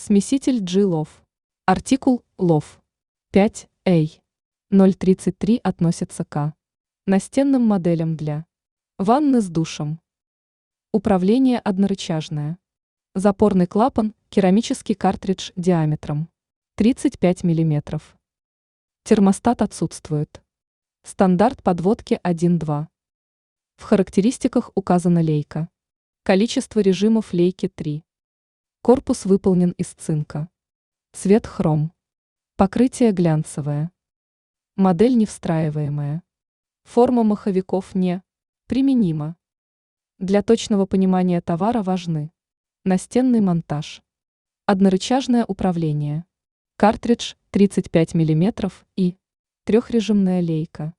Смеситель G-Love. Артикул Love 5A 033 относится к настенным моделям для ванны с душем. Управление однорычажное. Запорный клапан, керамический картридж диаметром 35 мм. Термостат отсутствует. Стандарт подводки 1.2. В характеристиках указана лейка. Количество режимов лейки 3. Корпус выполнен из цинка. Цвет хром. Покрытие глянцевое. Модель невстраиваемая. Форма маховиков не применима. Для точного понимания товара важны настенный монтаж, однорычажное управление, картридж 35 мм и трехрежимная лейка.